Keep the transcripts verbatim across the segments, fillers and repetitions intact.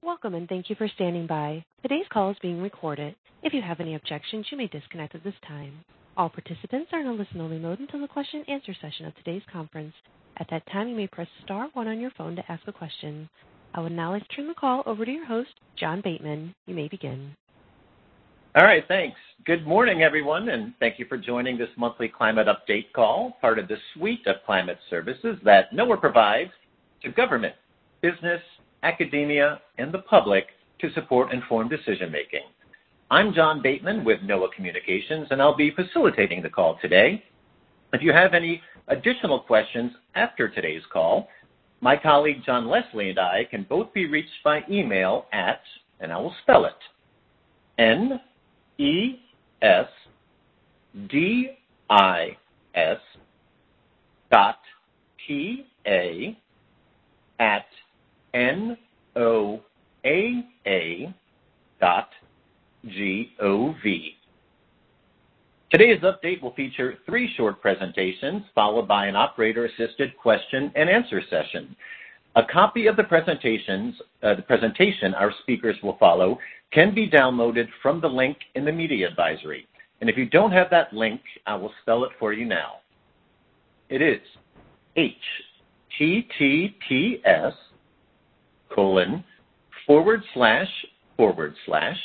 Welcome and thank you for standing by. Today's call is being recorded. If you have any objections, you may disconnect at this time. All participants are in a listen-only mode until the question-and-answer session of today's conference. At that time, you may press star one on your phone to ask a question. I would now like to turn the call over to your host, John Bateman. You may begin. All right, thanks. Good morning, everyone, and thank you for joining this monthly climate update call, part of the suite of climate services that NOAA provides to government, business, academia, and the public to support informed decision-making. I'm John Bateman with NOAA Communications, and I'll be facilitating the call today. If you have any additional questions after today's call, my colleague John Leslie and I can both be reached by email at, and I will spell it, N E S D I S dot T A at N O A A dot G O V. Today's update will feature three short presentations followed by an operator-assisted question and answer session. A copy of the presentations, uh, the presentation our speakers will follow can be downloaded from the link in the media advisory. And if you don't have that link, I will spell it for you now. It is H T T P S colon forward slash forward slash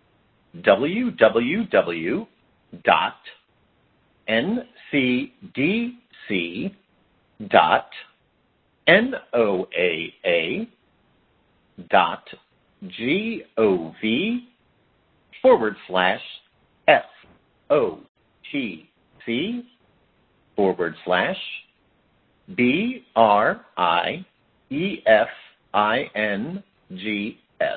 www dot ncdc dot NOAA dot gov forward slash F O T C forward slash B R I E F I N G S.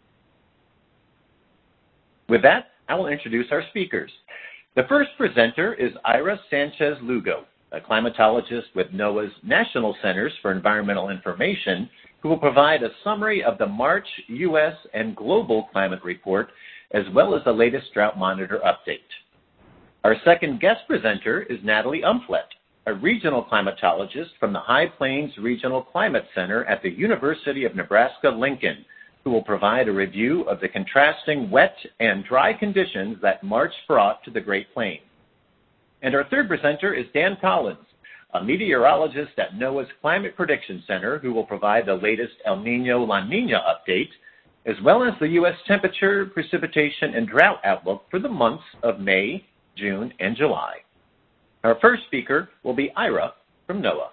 With that, I will introduce our speakers. The first presenter is Ira Sanchez-Lugo, a climatologist with NOAA's National Centers for Environmental Information, who will provide a summary of the March U S and global climate report, as well as the latest drought monitor update. Our second guest presenter is Natalie Umflett, a regional climatologist from the High Plains Regional Climate Center at the University of Nebraska-Lincoln, who will provide a review of the contrasting wet and dry conditions that March brought to the Great Plains. And our third presenter is Dan Collins, a meteorologist at NOAA's Climate Prediction Center, who will provide the latest El Nino-La Nina update, as well as the U S temperature, precipitation, and drought outlook for the months of May, June, and July. Our first speaker will be Ira from NOAA.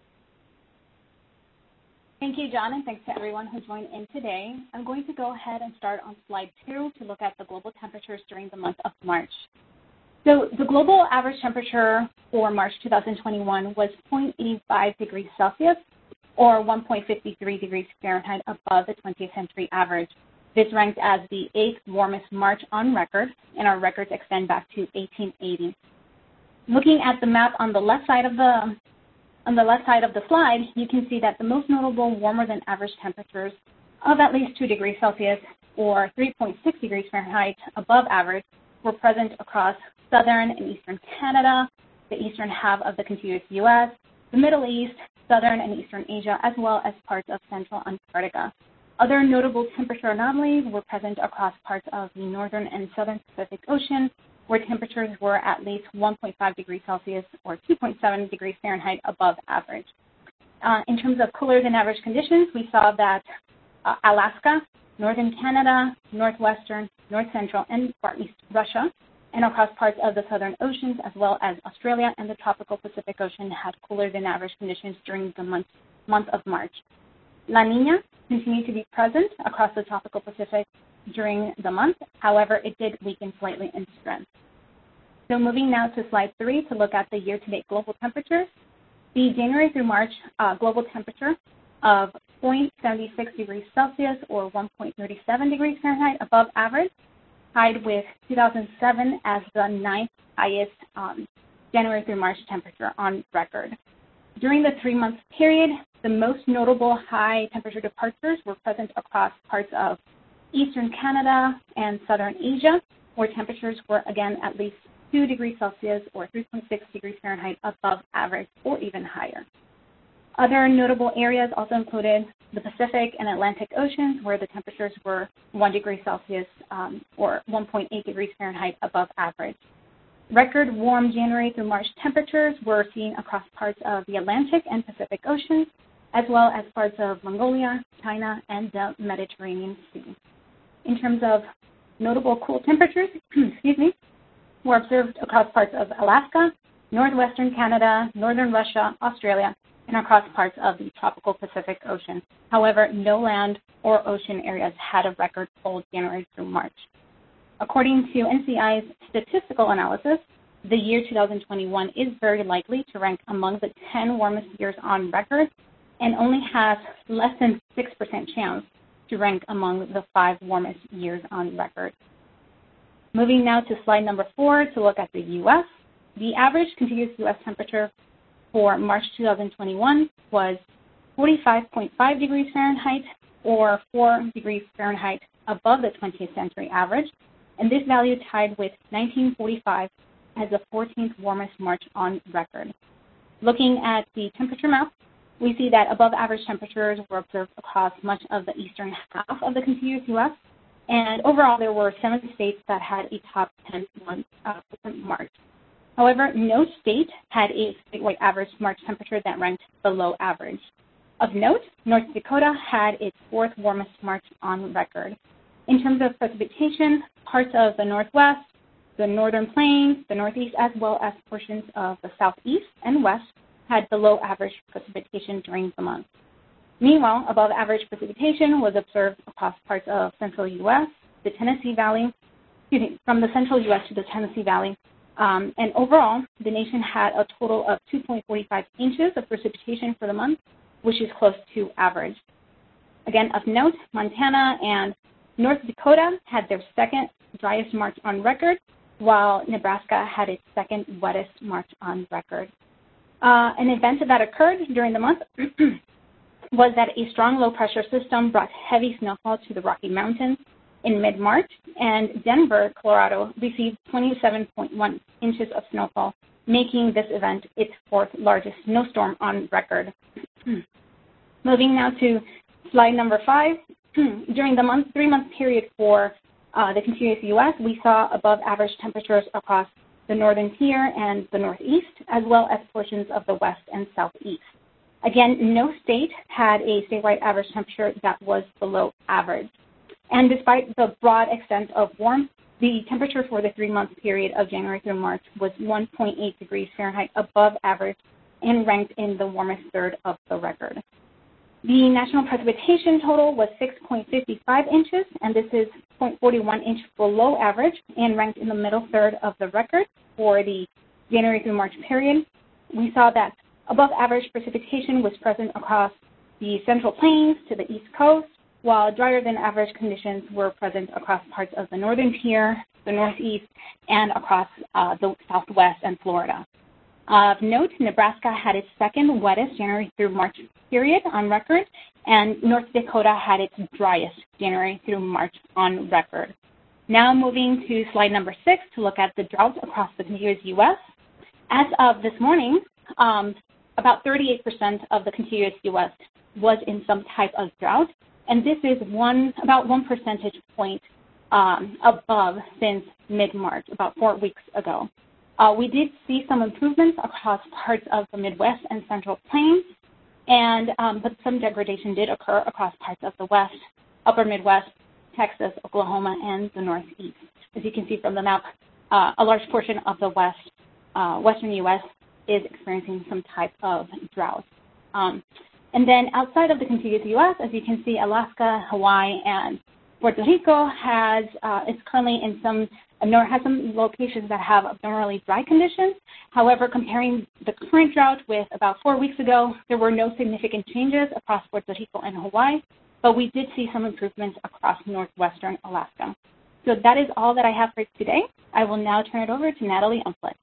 Thank you, John, and thanks to everyone who joined in today. I'm going to go ahead and start on slide two to look at the global temperatures during the month of March. So the global average temperature for March two thousand twenty-one was zero point eight five degrees Celsius, or one point five three degrees Fahrenheit above the twentieth century average. This ranked as the eighth warmest March on record, and our records extend back to eighteen eighty. Looking at the map on the left side of the on the left side of the slide, you can see that the most notable warmer than average temperatures of at least two degrees Celsius or three point six degrees Fahrenheit above average were present across southern and eastern Canada, the eastern half of the contiguous U S, the Middle East, southern and eastern Asia, as well as parts of central Antarctica. Other notable temperature anomalies were present across parts of the northern and southern Pacific Ocean, where temperatures were at least one point five degrees Celsius or two point seven degrees Fahrenheit above average. Uh, in terms of cooler than average conditions, we saw that uh, Alaska, northern Canada, northwestern, north central, and far east Russia, and across parts of the southern oceans, as well as Australia and the tropical Pacific Ocean, had cooler than average conditions during the month, month of March. La Nina continued to be present across the tropical Pacific during the month. However, it did weaken slightly in strength. So moving now to slide three to look at the year-to-date global temperatures. The January through March uh, global temperature of zero point seven six degrees Celsius or one point three seven degrees Fahrenheit above average, tied with two thousand seven as the ninth highest um, January through March temperature on record. During the three-month period, the most notable high temperature departures were present across parts of eastern Canada and southern Asia, where temperatures were again at least two degrees Celsius or three point six degrees Fahrenheit above average or even higher. Other notable areas also included the Pacific and Atlantic Oceans, where the temperatures were one degree Celsius um, or one point eight degrees Fahrenheit above average. Record warm January through March temperatures were seen across parts of the Atlantic and Pacific Oceans, as well as parts of Mongolia, China, and the Mediterranean Sea. In terms of notable cool temperatures, excuse me, were observed across parts of Alaska, northwestern Canada, northern Russia, Australia, and across parts of the tropical Pacific Ocean. However, no land or ocean areas had a record cold January through March. According to N C I's statistical analysis, the year two thousand twenty-one is very likely to rank among the ten warmest years on record and only has less than six percent chance to rank among the five warmest years on record. Moving now to slide number four to look at the U S. The average contiguous U S temperature for March two thousand twenty-one was forty-five point five degrees Fahrenheit, or four degrees Fahrenheit above the twentieth century average, and this value tied with nineteen forty-five as the fourteenth warmest March on record. Looking at the temperature map, we see that above average temperatures were observed across much of the eastern half of the contiguous U S, and overall there were seven states that had a top ten month, uh, March. However, no state had a statewide average March temperature that ranked below average. Of note, North Dakota had its fourth warmest March on record. In terms of precipitation, parts of the Northwest, the Northern Plains, the Northeast, as well as portions of the Southeast and West had below average precipitation during the month. Meanwhile, above average precipitation was observed across parts of central U S, the Tennessee Valley, excuse me, from the central U S to the Tennessee Valley. Um, and overall, the nation had a total of two point four five inches of precipitation for the month, which is close to average. Again, of note, Montana and North Dakota had their second driest March on record, while Nebraska had its second wettest March on record. Uh, an event that occurred during the month was that a strong low-pressure system brought heavy snowfall to the Rocky Mountains in mid-March, and Denver, Colorado, received twenty-seven point one inches of snowfall, making this event its fourth largest snowstorm on record. Moving now to slide number five. During the month, three-month period for uh, the contiguous U S, we saw above-average temperatures across the northern tier and the northeast, as well as portions of the west and southeast. Again, no state had a statewide average temperature that was below average. And despite the broad extent of warmth, the temperature for the three-month period of January through March was one point eight degrees Fahrenheit above average and ranked in the warmest third of the record. The national precipitation total was six point five five inches, and this is zero point four one inch below average and ranked in the middle third of the record for the January through March period. We saw that above average precipitation was present across the Central Plains to the East Coast, while drier than average conditions were present across parts of the northern tier, the northeast, and across uh, the southwest and Florida. Of note, Nebraska had its second wettest January through March period on record, and North Dakota had its driest January through March on record. Now moving to slide number six to look at the drought across the contiguous U S. As of this morning, um, about thirty-eight percent of the contiguous U S was in some type of drought, and this is one about one percentage point um, above since mid-March, about four weeks ago. Uh, we did see some improvements across parts of the Midwest and Central Plains, and um, but some degradation did occur across parts of the West, Upper Midwest, Texas, Oklahoma, and the Northeast. As you can see from the map, uh, a large portion of the West, uh, Western U S is experiencing some type of drought. Um, and then outside of the contiguous U S, as you can see, Alaska, Hawaii, and Puerto Rico has uh, is currently in some has some locations that have abnormally dry conditions. However, comparing the current drought with about four weeks ago, there were no significant changes across Puerto Rico and Hawaii, but we did see some improvements across northwestern Alaska. So that is all that I have for today. I will now turn it over to Natalie Umflett.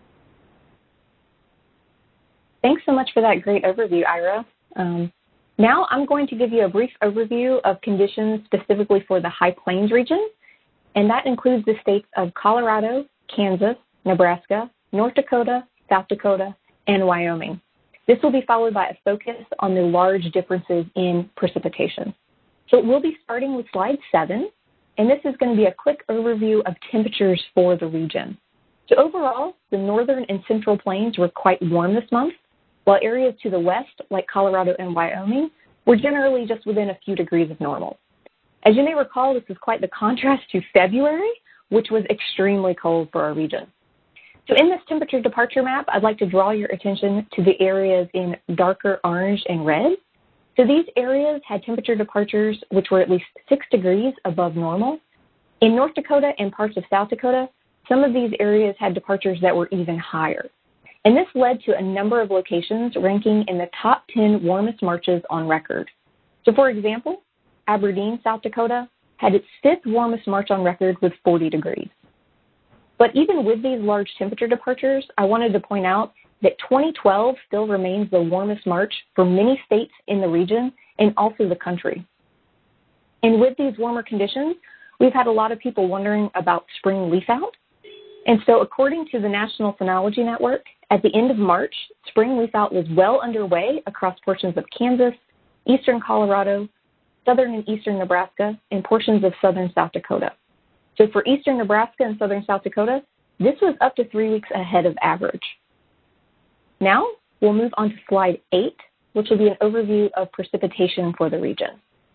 Thanks so much for that great overview, Ira. Um, now I'm going to give you a brief overview of conditions specifically for the High Plains region, and that includes the states of Colorado, Kansas, Nebraska, North Dakota, South Dakota, and Wyoming. This will be followed by a focus on the large differences in precipitation. So we'll be starting with slide seven, and this is going to be a quick overview of temperatures for the region. So overall, the northern and central plains were quite warm this month, while areas to the west, like Colorado and Wyoming, were generally just within a few degrees of normal. As you may recall, this is quite the contrast to February, which was extremely cold for our region. So in this temperature departure map, I'd like to draw your attention to the areas in darker orange and red. So these areas had temperature departures which were at least six degrees above normal. In North Dakota and parts of South Dakota, some of these areas had departures that were even higher. And this led to a number of locations ranking in the top ten warmest Marches on record. So for example, Aberdeen, South Dakota, had its fifth warmest March on record with forty degrees. But even with these large temperature departures, I wanted to point out that twenty twelve still remains the warmest March for many states in the region and also the country. And with these warmer conditions, we've had a lot of people wondering about spring leaf out. And so according to the National Phenology Network, at the end of March, spring leaf out was well underway across portions of Kansas, eastern Colorado, southern and eastern Nebraska, and portions of southern South Dakota. So for eastern Nebraska and southern South Dakota, this was up to three weeks ahead of average. Now we'll move on to slide eight, which will be an overview of precipitation for the region.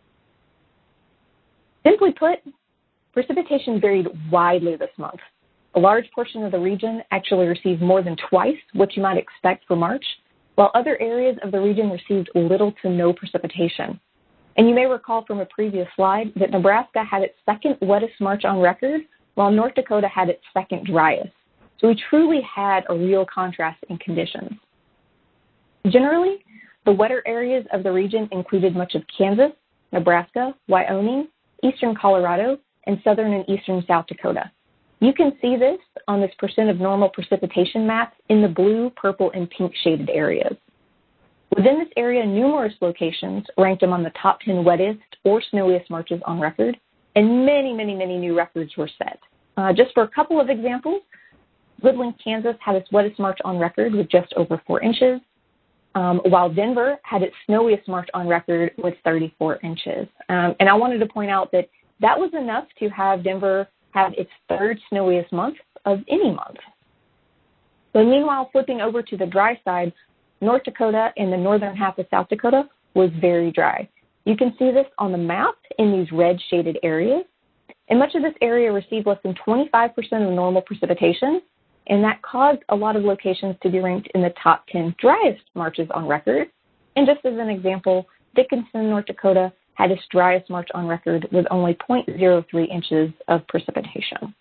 Simply put, precipitation varied widely this month. A large portion of the region actually received more than twice what you might expect for March, while other areas of the region received little to no precipitation. And you may recall from a previous slide that Nebraska had its second wettest March on record, while North Dakota had its second driest. So we truly had a real contrast in conditions. Generally, the wetter areas of the region included much of Kansas, Nebraska, Wyoming, eastern Colorado, and southern and eastern South Dakota. You can see this on this percent of normal precipitation map in the blue, purple, and pink shaded areas. Within this area, numerous locations ranked among the top ten wettest or snowiest Marches on record, and many, many, many new records were set. Uh, just for a couple of examples, Woodland, Kansas had its wettest March on record with just over four inches, um, while Denver had its snowiest March on record with thirty-four inches. Um, and I wanted to point out that that was enough to have Denver have its third snowiest month of any month. But meanwhile, flipping over to the dry side, North Dakota and the northern half of South Dakota was very dry. You can see this on the map in these red shaded areas. And much of this area received less than twenty-five percent of normal precipitation, and that caused a lot of locations to be ranked in the top ten driest Marches on record. And just as an example, Dickinson, North Dakota had its driest March on record with only zero point zero three inches of precipitation.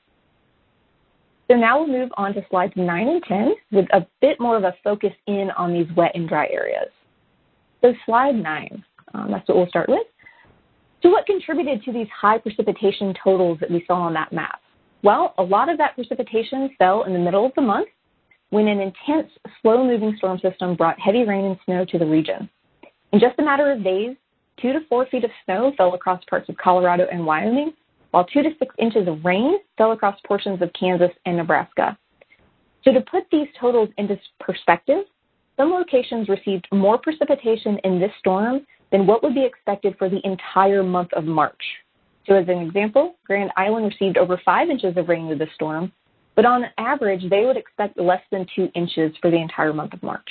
So now we'll move on to slides nine and ten with a bit more of a focus in on these wet and dry areas. So slide nine, um, that's what we'll start with. So what contributed to these high precipitation totals that we saw on that map? Well, a lot of that precipitation fell in the middle of the month when an intense, slow-moving storm system brought heavy rain and snow to the region. In just a matter of days, two to four feet of snow fell across parts of Colorado and Wyoming, while two to six inches of rain fell across portions of Kansas and Nebraska. So to put these totals into perspective, some locations received more precipitation in this storm than what would be expected for the entire month of March. So as an example, Grand Island received over five inches of rain with this storm, but on average, they would expect less than two inches for the entire month of March.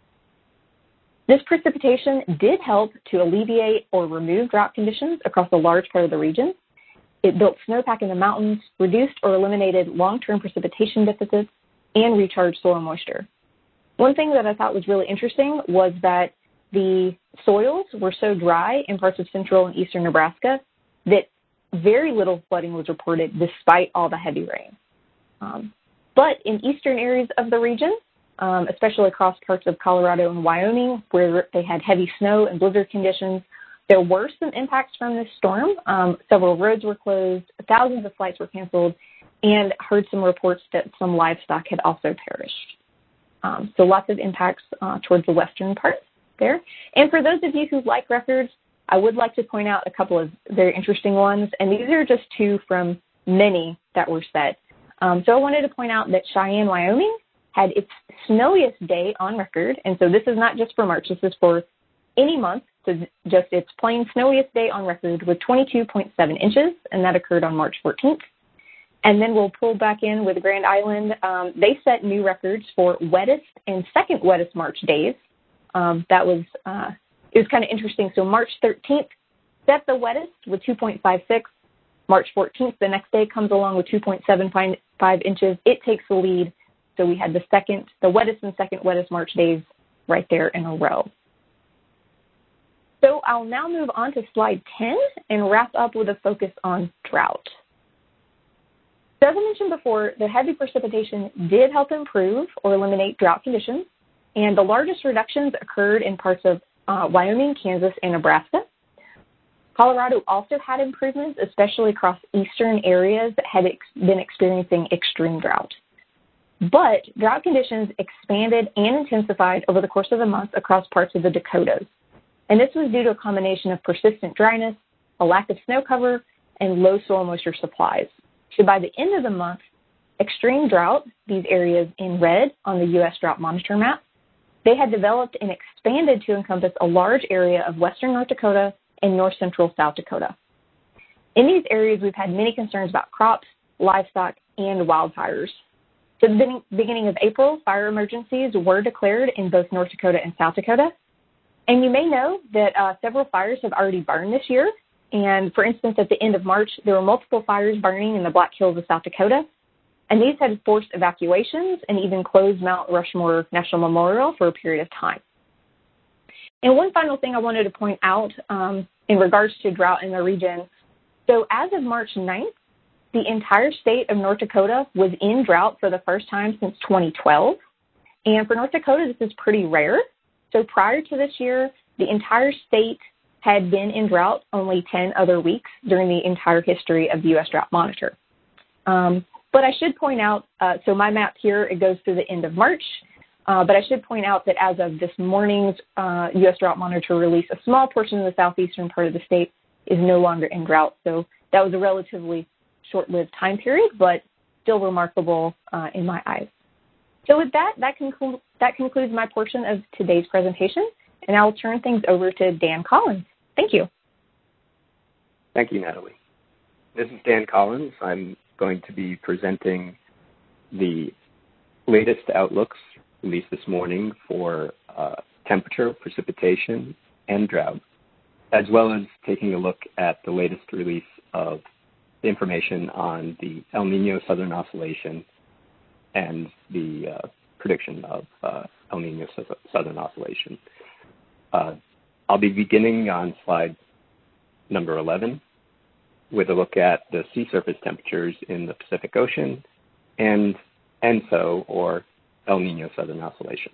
This precipitation did help to alleviate or remove drought conditions across a large part of the region. It built snowpack in the mountains, reduced or eliminated long-term precipitation deficits, and recharged soil moisture. One thing that I thought was really interesting was that the soils were so dry in parts of central and eastern Nebraska that very little flooding was reported despite all the heavy rain. Um, but in eastern areas of the region, um, especially across parts of Colorado and Wyoming, where they had heavy snow and blizzard conditions, there were some impacts from this storm. Um, several roads were closed, thousands of flights were canceled, and heard some reports that some livestock had also perished. Um, so lots of impacts uh, towards the western part there. And for those of you who like records, I would like to point out a couple of very interesting ones, and these are just two from many that were set. Um, so I wanted to point out that Cheyenne, Wyoming had its snowiest day on record. And so this is not just for March, this is for any month. So just its plain snowiest day on record with twenty-two point seven inches, and that occurred on March fourteenth. And then we'll pull back in with Grand Island. Um, they set new records for wettest and second wettest March days. Um, that was, uh, it was kind of interesting. So March thirteenth set the wettest with two point five six. March fourteenth, the next day, comes along with two point seven five inches. It takes the lead. So we had the second, the wettest and second wettest March days right there in a row. So I'll now move on to slide ten and wrap up with a focus on drought. So as I mentioned before, the heavy precipitation did help improve or eliminate drought conditions, and the largest reductions occurred in parts of uh, Wyoming, Kansas, and Nebraska. Colorado also had improvements, especially across eastern areas that had ex- been experiencing extreme drought. But drought conditions expanded and intensified over the course of the month across parts of the Dakotas. And this was due to a combination of persistent dryness, a lack of snow cover, and low soil moisture supplies. So by the end of the month, extreme drought, these areas in red on the U S Drought Monitor map, they had developed and expanded to encompass a large area of western North Dakota and north central South Dakota. In these areas, we've had many concerns about crops, livestock, and wildfires. So at the beginning of April, fire emergencies were declared in both North Dakota and South Dakota. And you may know that uh, several fires have already burned this year. And for instance, at the end of March, there were multiple fires burning in the Black Hills of South Dakota. And these had forced evacuations and even closed Mount Rushmore National Memorial for a period of time. And one final thing I wanted to point out um, in regards to drought in the region. So as of March ninth, the entire state of North Dakota was in drought for the first time since twenty twelve. And for North Dakota, this is pretty rare. So prior to this year, the entire state had been in drought only ten other weeks during the entire history of the U S Drought Monitor. Um, but I should point out, uh, so my map here, it goes through the end of March. Uh, but I should point out that as of this morning's uh, U S Drought Monitor release, a small portion of the southeastern part of the state is no longer in drought. So that was a relatively short-lived time period, but still remarkable uh, in my eyes. So with that, that, conclu- that concludes my portion of today's presentation, and I will turn things over to Dan Collins. Thank you. Thank you, Natalie. This is Dan Collins. I'm going to be presenting the latest outlooks released this morning for uh, temperature, precipitation, and drought, as well as taking a look at the latest release of information on the El Nino Southern Oscillation and the uh, prediction of uh, El Nino Southern Oscillation. Uh, I'll be beginning on slide number eleven with a look at the sea surface temperatures in the Pacific Ocean and ENSO, or El Nino Southern Oscillation.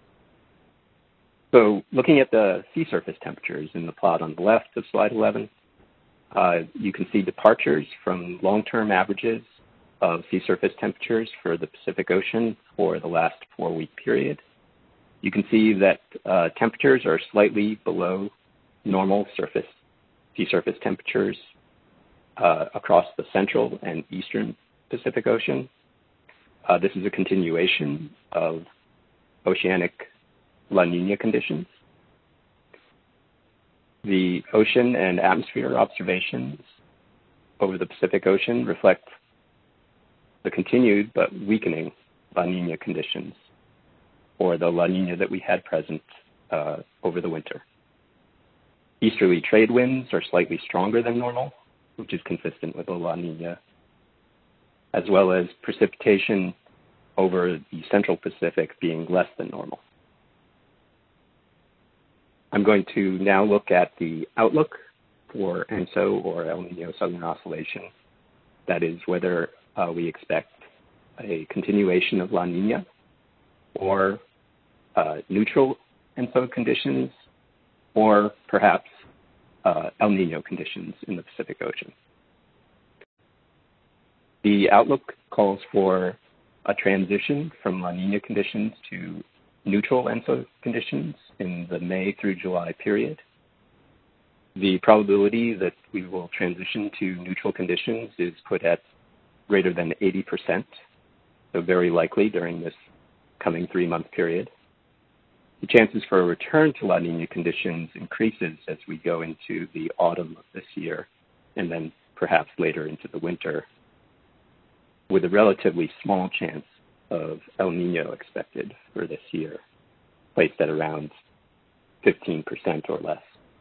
So looking at the sea surface temperatures in the plot on the left of slide eleven, uh, you can see departures from long-term averages of sea surface temperatures for the Pacific Ocean for the last four-week period. You can see that uh, temperatures are slightly below normal surface sea surface temperatures uh, across the central and eastern Pacific Ocean. Uh, this is a continuation of oceanic La Nina conditions. The ocean and atmosphere observations over the Pacific Ocean reflect the continued but weakening La Nina conditions, or the La Nina that we had present uh, over the winter. Easterly trade winds are slightly stronger than normal, which is consistent with the La Nina, as well as precipitation over the central Pacific being less than normal. I'm going to now look at the outlook for ENSO, or El Nino Southern Oscillation. That is, whether uh, we expect a continuation of La Nina or uh, neutral ENSO conditions, or perhaps uh, El Nino conditions in the Pacific Ocean. The outlook calls for a transition from La Nina conditions to neutral ENSO conditions in the May through July period. The probability that we will transition to neutral conditions is put at greater than eighty percent, so very likely during this coming three-month period. The chances for a return to La Nina conditions increases as we go into the autumn of this year and then perhaps later into the winter, with a relatively small chance of El Nino expected for this year, placed at around fifteen percent or less.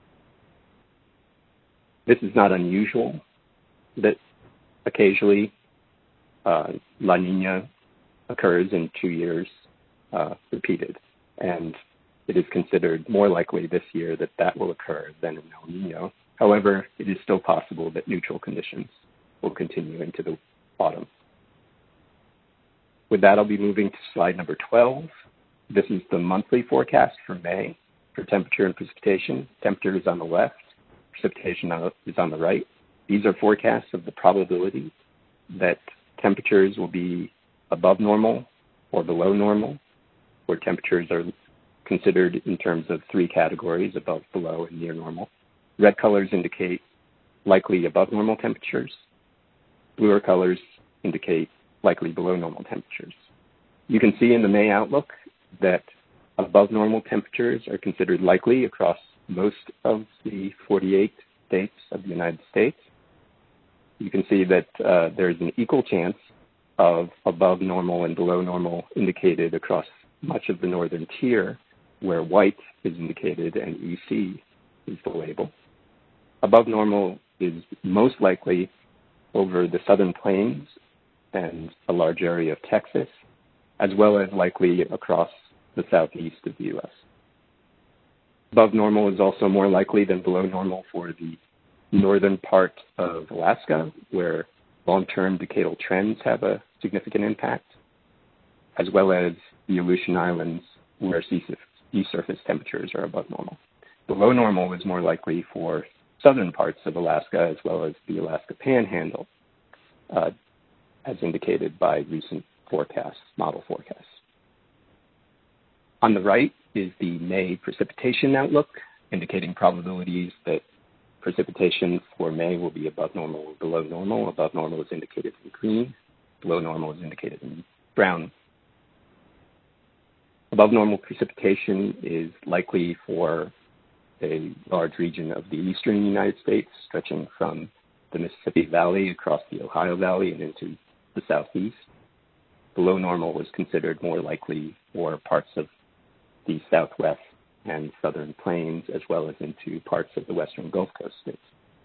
This is not unusual that occasionally uh, La Nina occurs in two years uh, repeated, and it is considered more likely this year that that will occur than in El Nino. However, it is still possible that neutral conditions will continue into the autumn. With that, I'll be moving to slide number twelve. This is the monthly forecast for May for temperature and precipitation. Temperature is on the left, precipitation is on the right. These are forecasts of the probability that temperatures will be above normal or below normal, where temperatures are considered in terms of three categories, above, below, and near normal. Red colors indicate likely above normal temperatures. Bluer colors indicate likely below normal temperatures. You can see in the May outlook that above normal temperatures are considered likely across most of the forty-eight states of the United States. You can see that uh, there's an equal chance of above normal and below normal indicated across much of the northern tier, where white is indicated and E C is the label. Above normal is most likely over the southern plains and a large area of Texas, as well as likely across the southeast of the U S. Above normal is also more likely than below normal for the northern part of Alaska, where long-term decadal trends have a significant impact, as well as the Aleutian Islands, where sea surface temperatures are above normal. Below normal is more likely for southern parts of Alaska, as well as the Alaska Panhandle, uh, as indicated by recent forecasts, model forecasts. On the right is the May precipitation outlook, indicating probabilities that precipitation for May will be above normal or below normal. Above normal is indicated in green. Below normal is indicated in brown. Above normal precipitation is likely for a large region of the eastern United States, stretching from the Mississippi Valley across the Ohio Valley and into the southeast. Below normal was considered more likely for parts of the southwest and southern plains, as well as into parts of the western Gulf Coast states.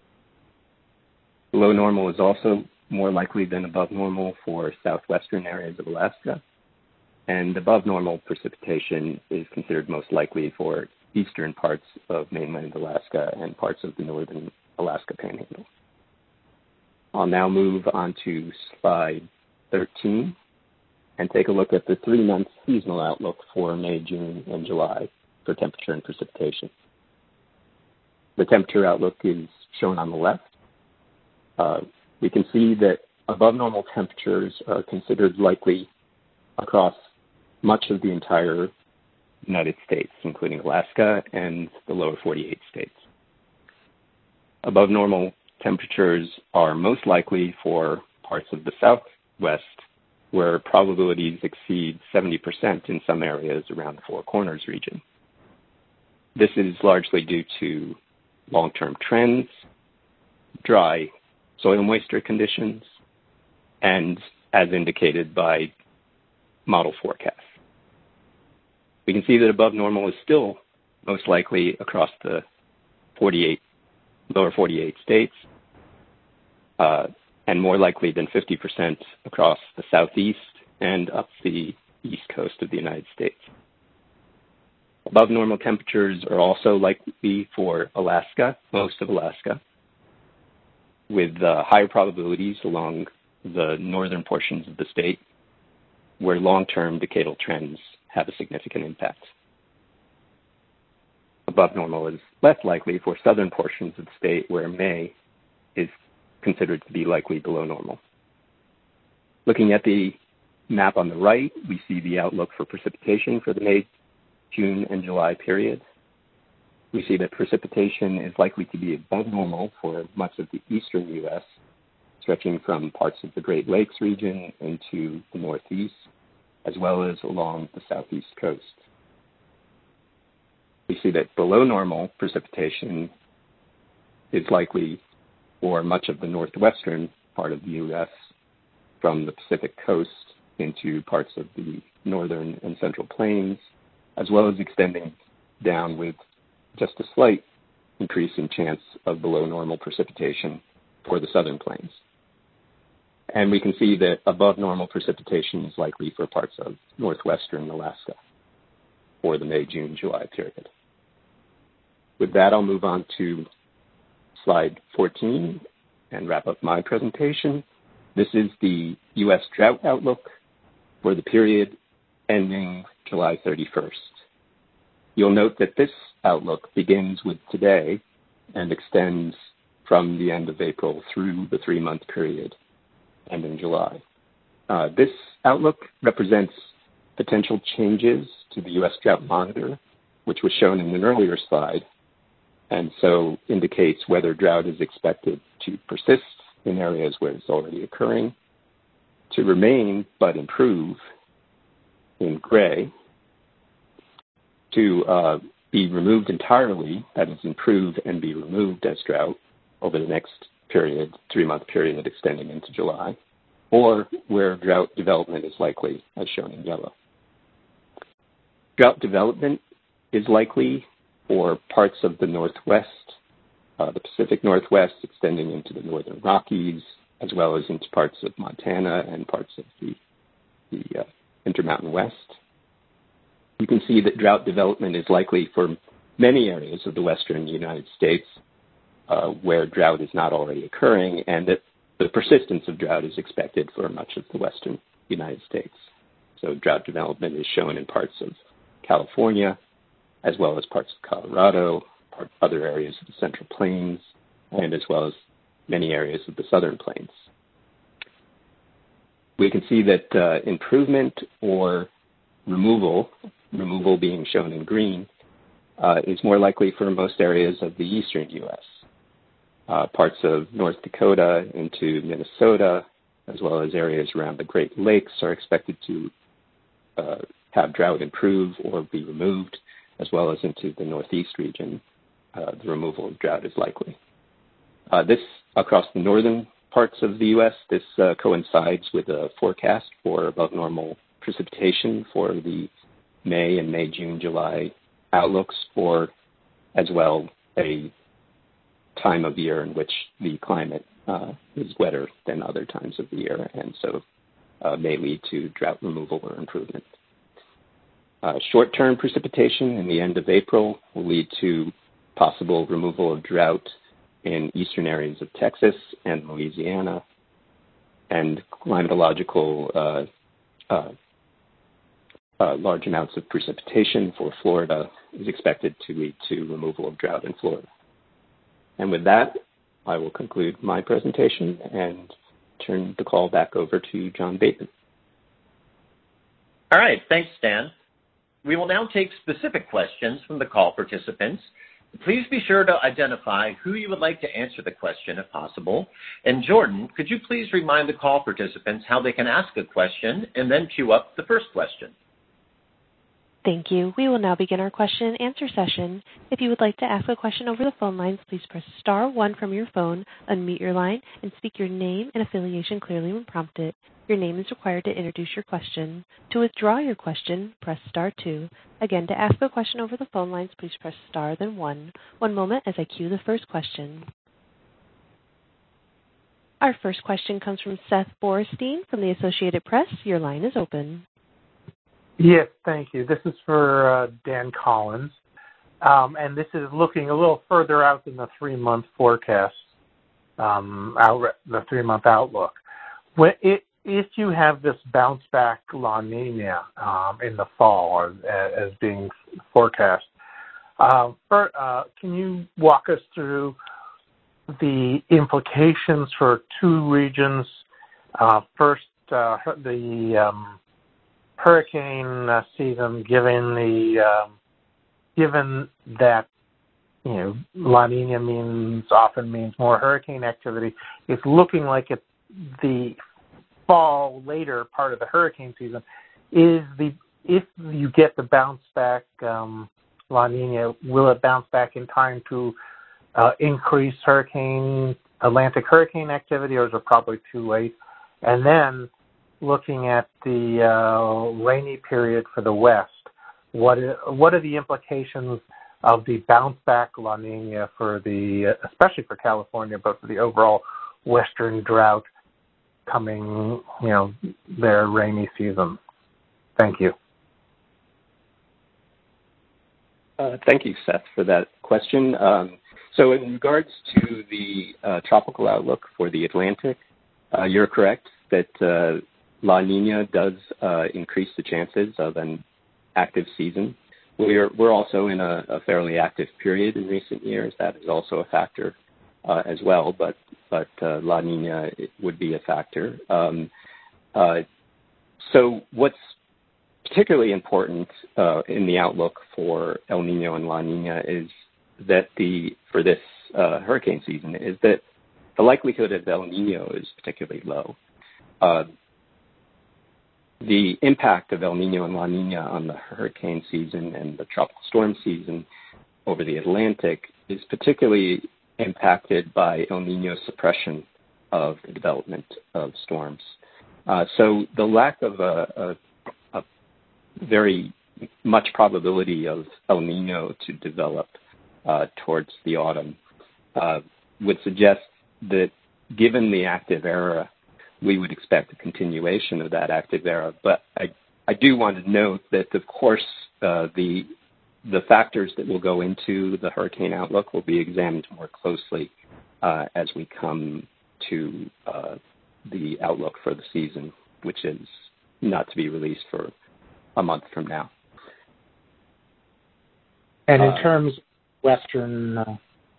Below normal is also more likely than above normal for southwestern areas of Alaska, and above normal precipitation is considered most likely for eastern parts of mainland Alaska and parts of the northern Alaska Panhandle. I'll now move on to slide thirteen and take a look at the three-month seasonal outlook for May, June, and July for temperature and precipitation. The temperature outlook is shown on the left. Uh, we can see that above normal temperatures are considered likely across much of the entire United States, including Alaska and the lower forty-eight states. Above normal temperatures are most likely for parts of the Southwest, where probabilities exceed seventy percent in some areas around the Four Corners region. This is largely due to long-term trends, dry soil moisture conditions, and as indicated by model forecasts. We can see that above normal is still most likely across the forty-eight, lower forty-eight states, uh, and more likely than fifty percent across the southeast and up the east coast of the United States. Above normal temperatures are also likely for Alaska, most of Alaska, with uh, higher probabilities along the northern portions of the state, where long-term decadal trends have a significant impact. Above normal is less likely for southern portions of the state, where May is considered to be likely below normal. Looking at the map on the right, we see the outlook for precipitation for the May, June, and July period. We see that precipitation is likely to be above normal for much of the eastern U S, stretching from parts of the Great Lakes region into the northeast, as well as along the southeast coast. We see that below normal precipitation is likely for much of the northwestern part of the U S from the Pacific coast into parts of the northern and central plains, as well as extending down with just a slight increase in chance of below normal precipitation for the southern plains. And we can see that above normal precipitation is likely for parts of northwestern Alaska for the May, June, July period. With that, I'll move on to slide fourteen and wrap up my presentation. This is the U S drought outlook for the period ending July thirty-first. You'll note that this outlook begins with today and extends from the end of April through the three-month period ending July. Uh, this outlook represents potential changes to the U S Drought Monitor, which was shown in an earlier slide, and so indicates whether drought is expected to persist in areas where it's already occurring, to remain but improve in gray, to uh, be removed entirely, that is, improve and be removed as drought over the next period, three-month period extending into July, or where drought development is likely, as shown in yellow. Drought development is likely for parts of the Northwest, uh, the Pacific Northwest extending into the Northern Rockies, as well as into parts of Montana and parts of the, the uh, Intermountain West. You can see that drought development is likely for many areas of the western United States uh, where drought is not already occurring, and that the persistence of drought is expected for much of the western United States. So drought development is shown in parts of California, as well as parts of Colorado, part, other areas of the Central Plains, and as well as many areas of the Southern Plains. We can see that uh, improvement or removal, removal being shown in green, uh, is more likely for most areas of the eastern U S. Uh, parts of North Dakota into Minnesota, as well as areas around the Great Lakes, are expected to uh, have drought improve or be removed, as well as into the Northeast region. Uh, the removal of drought is likely. Uh, this, across the northern parts of the U S, this uh, coincides with a forecast for above normal precipitation for the May and May, June, July outlooks, for as well a time of year in which the climate uh, is wetter than other times of the year, and so uh, may lead to drought removal or improvement. Uh, short-term precipitation in the end of April will lead to possible removal of drought in eastern areas of Texas and Louisiana, and climatological uh, uh, uh, large amounts of precipitation for Florida is expected to lead to removal of drought in Florida. And with that, I will conclude my presentation and turn the call back over to John Bateman. All right, thanks, Stan. We will now take specific questions from the call participants. Please be sure to identify who you would like to answer the question if possible. And Jordan, could you please remind the call participants how they can ask a question and then queue up the first question? Thank you. We will now begin our question and answer session. If you would like to ask a question over the phone lines, please press star one from your phone, unmute your line, and speak your name and affiliation clearly when prompted. Your name is required to introduce your question. To withdraw your question, press star two. Again, to ask a question over the phone lines, please press star, then one. One moment as I cue the first question. Our first question comes from Seth Borstein from the Associated Press. Your line is open. Yes, thank you. This is for uh, Dan Collins, um, and this is looking a little further out than the three-month forecast, um, out, the three-month outlook. When it, if you have this bounce-back La Nina um, in the fall as, as being forecast, uh, for, uh, can you walk us through the implications for two regions? Uh, first, uh, the um, hurricane uh, season, given the um, given that you know La Nina means often means more hurricane activity, it's looking like it, the fall later part of the hurricane season is the if you get the bounce back um, La Nina, will it bounce back in time to uh, increase hurricane Atlantic hurricane activity, or is it probably too late? And then looking at the uh, rainy period for the West, what is, what are the implications of the bounce back La Nina for the, especially for California, but for the overall Western drought coming, you know, their rainy season? Thank you. Uh, thank you, Seth, for that question. Um, so in regards to the uh, tropical outlook for the Atlantic, uh, you're correct that uh, La Nina does uh, increase the chances of an active season. We're, we're also in a, a fairly active period in recent years. That is also a factor uh, as well, but, but uh, La Nina it would be a factor. Um, uh, so what's particularly important uh, in the outlook for El Nino and La Nina is that the for this uh, hurricane season is that the likelihood of El Nino is particularly low. Uh, the impact of El Nino and La Nina on the hurricane season and the tropical storm season over the Atlantic is particularly impacted by El Nino suppression of the development of storms. Uh, so the lack of a, a, a very much probability of El Nino to develop uh, towards the autumn uh, would suggest that given the active era, we would expect a continuation of that active era. But I, I do want to note that, of course, uh, the the factors that will go into the hurricane outlook will be examined more closely uh, as we come to uh, the outlook for the season, which is not to be released for a month from now. And in uh, terms of Western uh,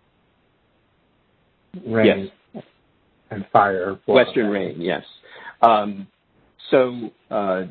rain yes. and fire. Western rain, yes. Um, so uh,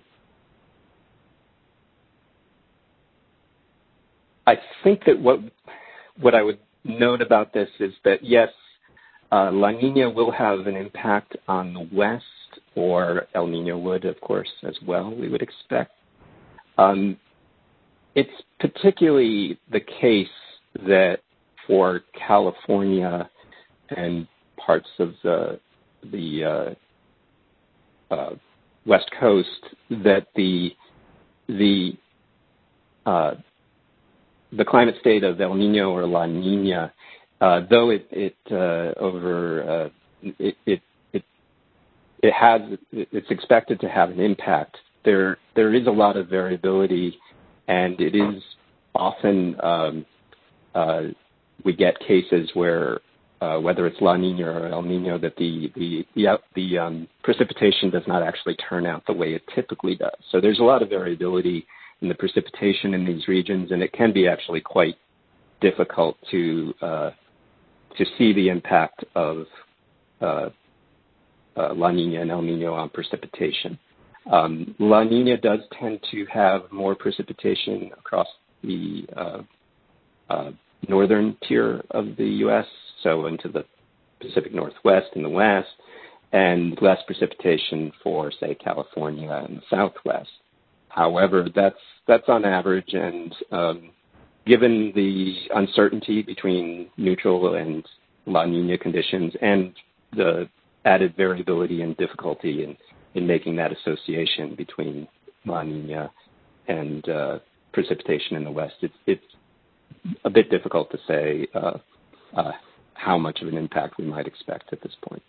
I think that what what I would note about this is that, yes, uh, La Nina will have an impact on the West, or El Nino would, of course, as well, we would expect. Um, it's particularly the case that for California and parts of the, the uh, uh, West Coast, that the the uh, the climate state of El Nino or La Nina, uh, though it, it uh, over uh, it, it it it has it's expected to have an impact. There there is a lot of variability, and it is often um, uh, we get cases where uh, whether it's La Nina or El Nino, that the the the, the um, precipitation does not actually turn out the way it typically does. So there's a lot of variability in the precipitation in these regions, and it can be actually quite difficult to uh, to see the impact of uh, uh, La Nina and El Nino on precipitation. Um, La Nina does tend to have more precipitation across the uh, uh, northern tier of the U S, so into the Pacific Northwest and the West, and less precipitation for, say, California and the Southwest. However, that's that's on average, and um, given the uncertainty between neutral and La Nina conditions and the added variability and difficulty in, in making that association between La Nina and uh, precipitation in the West, it's, it's a bit difficult to say uh, uh, how much of an impact we might expect at this point.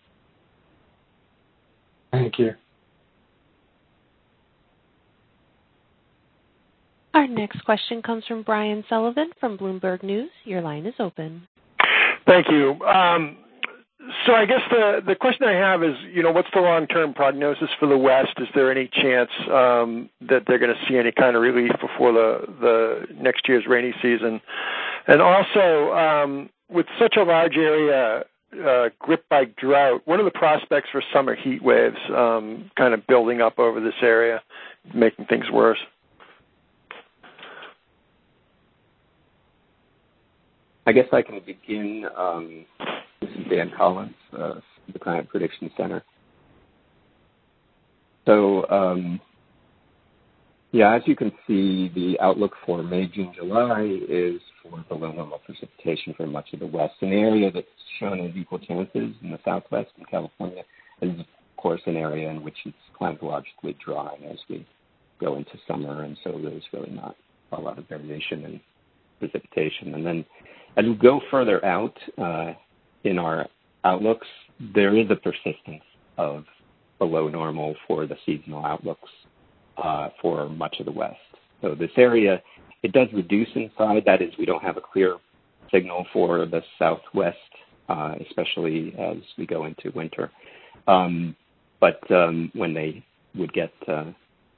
Thank you. Our next question comes from Brian Sullivan from Bloomberg News. Your line is open. Thank you. Um, so I guess the, the question I have is, you know, what's the long-term prognosis for the West? Is there any chance um, that they're going to see any kind of relief before the, the next year's rainy season? And also, um, with such a large area uh, gripped by drought, what are the prospects for summer heat waves um, kind of building up over this area, making things worse? I guess I can begin. Um, this is Dan Collins, uh, the Climate Prediction Center. So um, yeah, as you can see, the outlook for May, June, July is for below normal precipitation for much of the West. An area that's shown as equal chances in the Southwest and California is, of course, an area in which it's climatologically dry as we go into summer, and so there's really not a lot of variation in precipitation. And then as we go further out uh, in our outlooks, there is a persistence of below normal for the seasonal outlooks uh, for much of the West. So this area, it does reduce inside. That is, we don't have a clear signal for the Southwest, uh, especially as we go into winter. Um, but um, when they would get, uh,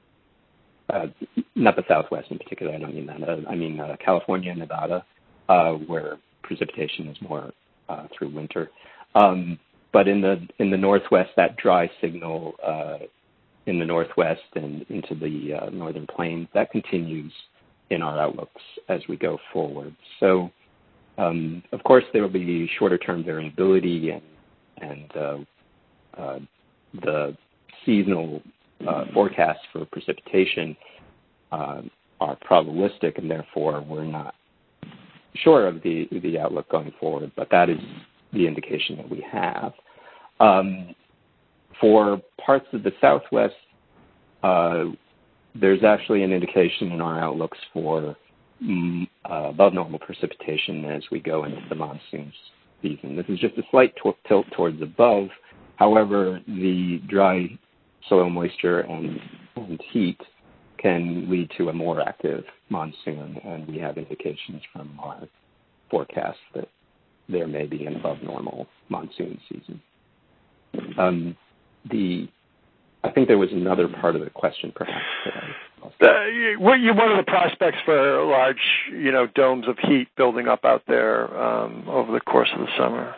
uh, not the Southwest in particular, I don't mean that, uh, I mean uh, California and Nevada, uh, where precipitation is more uh, through winter. Um, but in the in the Northwest, that dry signal uh, in the Northwest and into the uh, Northern Plains, that continues in our outlooks as we go forward. So, um, of course, there will be shorter-term variability, and, and uh, uh, the seasonal uh, forecasts for precipitation uh, are probabilistic, and therefore we're not sure of the, the outlook going forward, but that is the indication that we have. Um, for parts of the Southwest, uh, there's actually an indication in our outlooks for mm, uh, above normal precipitation as we go into the monsoon season. This is just a slight t- tilt towards above. However, the dry soil moisture and, and heat can lead to a more active monsoon, and we have indications from our forecast that there may be an above normal monsoon season. Um, the I think there was another part of the question, perhaps. Uh, what you, one of the prospects for large, you know, domes of heat building up out there um, over the course of the summer.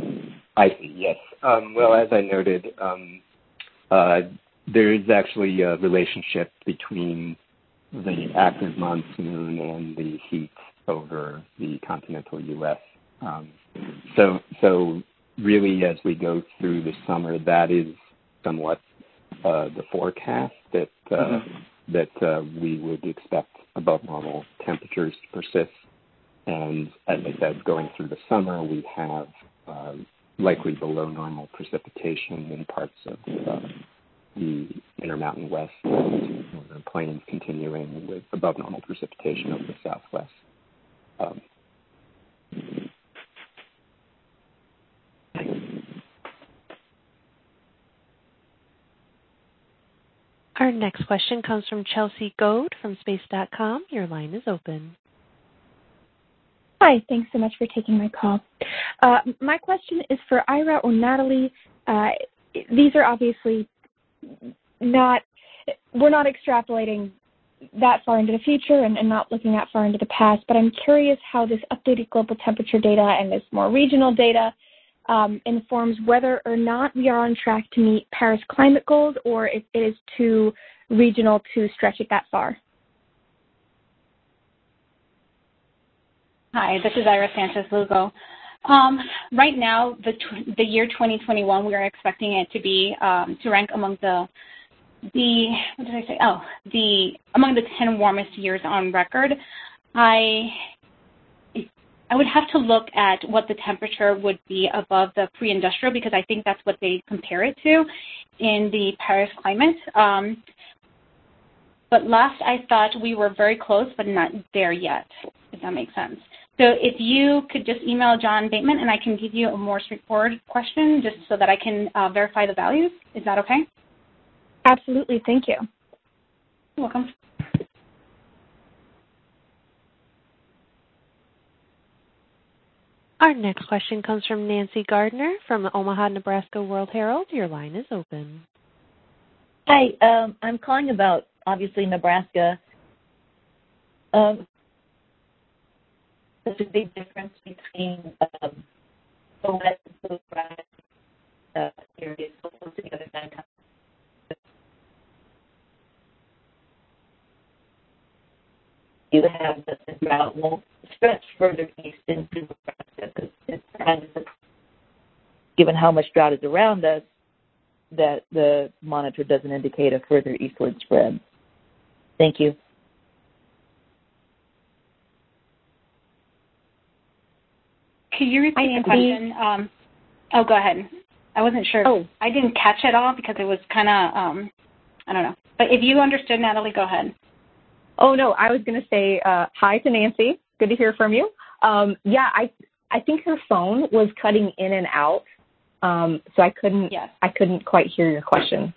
I see. Yes. Um, well, as I noted, um, uh, there is actually a relationship between the active monsoon and the heat over the continental U S. Um, so, so really, as we go through the summer, that is somewhat uh, the forecast that uh, mm-hmm. that uh, we would expect above normal temperatures to persist. And as I said, going through the summer, we have uh, likely below normal precipitation in parts of uh, the Intermountain West and Northern Plains, continuing with above normal precipitation over the Southwest. Um, Our next question comes from Chelsea Goad from space dot com. Your line is open. Hi, thanks so much for taking my call. Uh, my question is for Ira or Natalie. Uh, these are obviously not, we're not extrapolating that far into the future and, and not looking that far into the past, but I'm curious how this updated global temperature data and this more regional data um, informs whether or not we are on track to meet Paris climate goals, or if it is too regional to stretch it that far. Hi, this is Ira Sanchez-Lugo. Um, right now, the tw- the year twenty twenty-one, we are expecting it to be um, to rank among the the what did I say? Oh, the among the ten warmest years on record. I I would have to look at what the temperature would be above the pre-industrial, because I think that's what they compare it to in the Paris climate. Um, but last I thought we were very close, but not there yet, if that makes sense. So if you could just email John Bateman, and I can give you a more straightforward question just so that I can uh, verify the values. Is that okay? Absolutely. Thank you. You're welcome. Our next question comes from Nancy Gardner from the Omaha, Nebraska World Herald. Your line is open. Hi, um, I'm calling about, obviously, Nebraska. Um, there's a big difference between um, the west and the dry uh, areas close together. You have that the drought won't stretch further east into Nebraska, because it's kind of, given how much drought is around us, that the monitor doesn't indicate a further eastward spread. Thank you. Could you repeat the question? Um, oh, go ahead. I wasn't sure. Oh. I didn't catch it all because it was kind of, um, I don't know. But if you understood, Natalie, go ahead. Oh, no, I was going to say uh, hi to Nancy. Good to hear from you. Um, yeah, I I think her phone was cutting in and out, um, so I couldn't yes. I couldn't quite hear your question.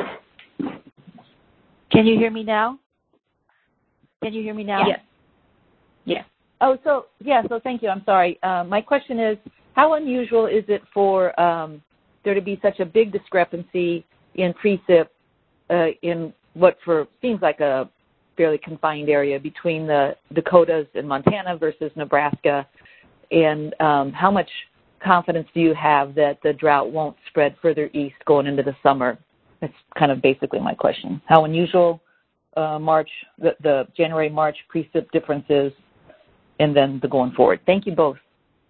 Can you hear me now? Can you hear me now? Yes. Yes. Oh, so, yeah, so thank you. I'm sorry. Uh, my question is, how unusual is it for um, there to be such a big discrepancy in precip uh, in what for seems like a fairly confined area between the Dakotas and Montana versus Nebraska? And um, how much confidence do you have that the drought won't spread further east going into the summer? That's kind of basically my question. How unusual uh, March, the, the January-March precip differences, and then the going forward. Thank you both.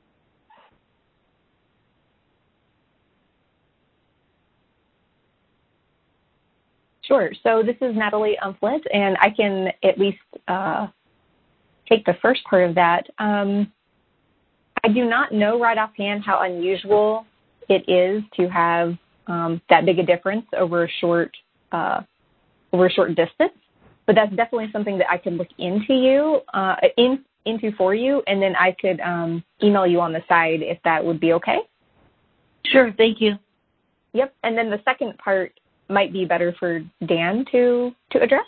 Sure. So this is Natalie Umflint, and I can at least uh, take the first part of that. Um, I do not know right offhand how unusual it is to have um, that big a difference over a short uh, over a short distance, but that's definitely something that I could look into you uh, in, into for you, and then I could um, email you on the side if that would be okay. Sure. Thank you. Yep. And then the second part might be better for Dan to to address.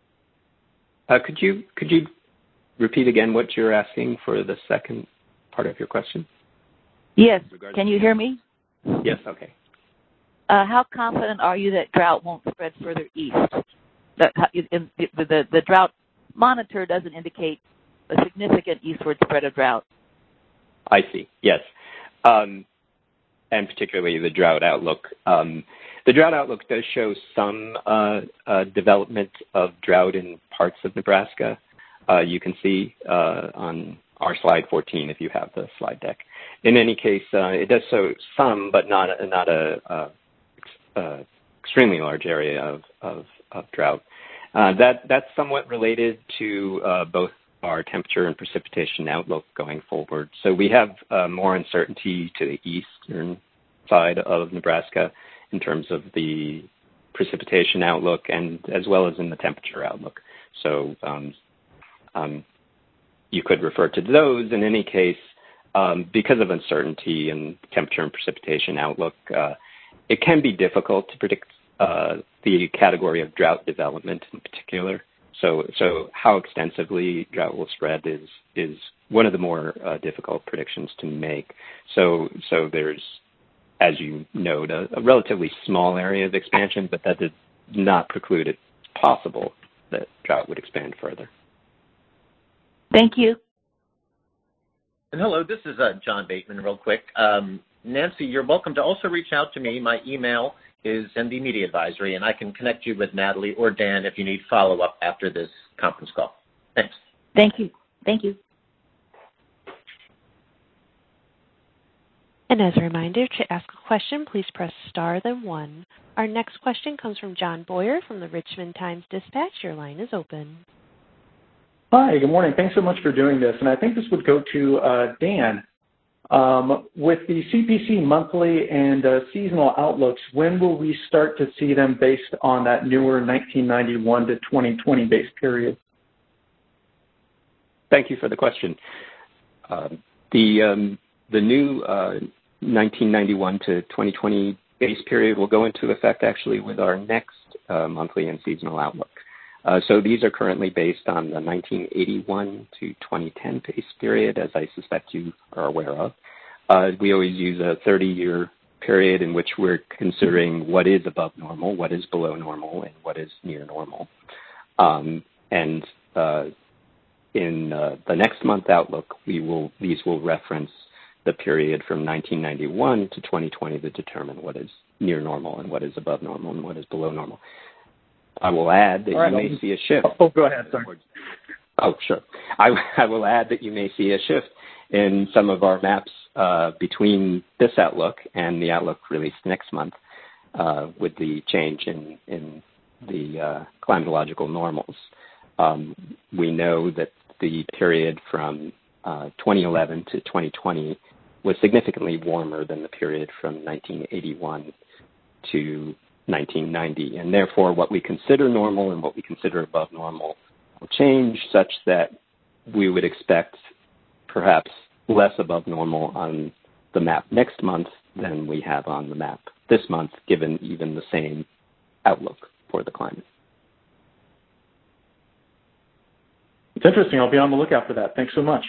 Uh, could you could you repeat again what you're asking for the second part of your question? Yes. Can you hear me? Yes. Okay. Uh, how confident are you that drought won't spread further east? That the, the, the drought monitor doesn't indicate a significant eastward spread of drought. I see. Yes. Um, and particularly the drought outlook. Um, the drought outlook does show some uh, uh, development of drought in parts of Nebraska. Uh, you can see uh, on our slide fourteen if you have the slide deck. In any case, uh, it does show some, but not not a, a, a extremely large area of, of, of drought. Uh, that that's somewhat related to uh, both our temperature and precipitation outlook going forward. So we have uh, more uncertainty to the eastern side of Nebraska in terms of the precipitation outlook and as well as in the temperature outlook. So um, um, you could refer to those. In any case, um, because of uncertainty in temperature and precipitation outlook, uh, it can be difficult to predict uh, the category of drought development in particular. So, so how extensively drought will spread is is one of the more uh, difficult predictions to make. So, so there's, as you note, a, a relatively small area of expansion, but that does not preclude it possible that drought would expand further. Thank you. And hello, this is uh, John Bateman real quick. Um, Nancy, you're welcome to also reach out to me. My email is N D Media Advisory, and I can connect you with Natalie or Dan if you need follow-up after this conference call. Thanks. Thank you. Thank you. And as a reminder, to ask a question, please press star then one. Our next question comes from John Boyer from the Richmond Times-Dispatch. Your line is open. Hi, good morning. Thanks so much for doing this. And I think this would go to uh, Dan. Um, with the C P C monthly and uh, seasonal outlooks, when will we start to see them based on that newer nineteen ninety-one to twenty twenty base period? Thank you for the question. Uh, the um, the new uh, nineteen ninety-one to twenty twenty base period will go into effect actually with our next uh, monthly and seasonal outlook. Uh, so these are currently based on the nineteen eighty-one to twenty ten base period, as I suspect you are aware of. Uh, we always use a thirty-year period in which we're considering what is above normal, what is below normal, and what is near normal. Um, and uh, in uh, the next month outlook, we will these will reference the period from nineteen ninety-one to twenty twenty to determine what is near normal and what is above normal and what is below normal. I will add that right, you may I'll, see a shift. Oh, go ahead. Sorry. Oh, sure. I, I will add that you may see a shift in some of our maps uh, between this outlook and the outlook released next month uh, with the change in, in the uh, climatological normals. Um, we know that the period from uh, twenty eleven to twenty twenty was significantly warmer than the period from nineteen eighty-one to nineteen ninety, and therefore what we consider normal and what we consider above normal will change such that we would expect perhaps less above normal on the map next month than we have on the map this month, given even the same outlook for the climate. It's interesting. I'll be on the lookout for that. Thanks so much.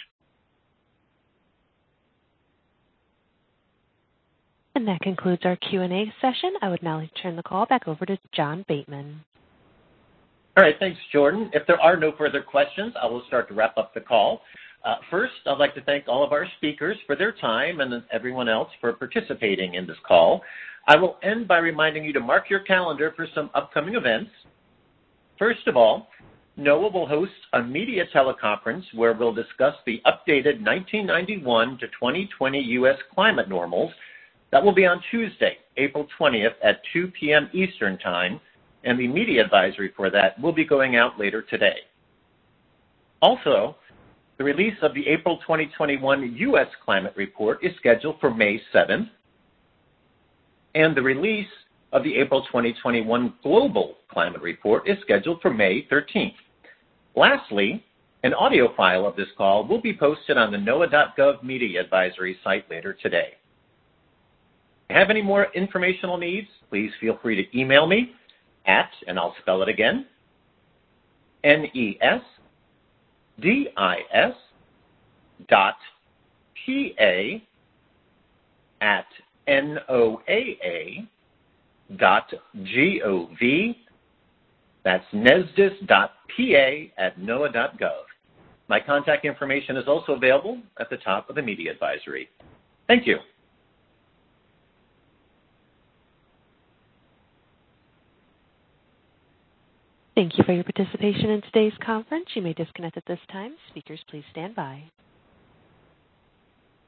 And that concludes our Q and A session. I would now like to turn the call back over to John Bateman. All right, thanks, Jordan. If there are no further questions, I will start to wrap up the call. Uh, first, I'd like to thank all of our speakers for their time and everyone else for participating in this call. I will end by reminding you to mark your calendar for some upcoming events. First of all, NOAA will host a media teleconference where we'll discuss the updated nineteen ninety-one to twenty twenty U S climate normals. That will be on Tuesday, April twentieth at two p.m. Eastern Time, and the media advisory for that will be going out later today. Also, the release of the April twenty twenty-one U S Climate Report is scheduled for May seventh, and the release of the April twenty twenty-one Global Climate Report is scheduled for May thirteenth. Lastly, an audio file of this call will be posted on the NOAA dot gov media advisory site later today. If you have any more informational needs, please feel free to email me at, and I'll spell it again, N E S D I S dot P A at N O A A dot G O V. That's nesdis dot P A at NOAA dot gov. My contact information is also available at the top of the media advisory. Thank you. Thank you for your participation in today's conference. You may disconnect at this time. Speakers, please stand by.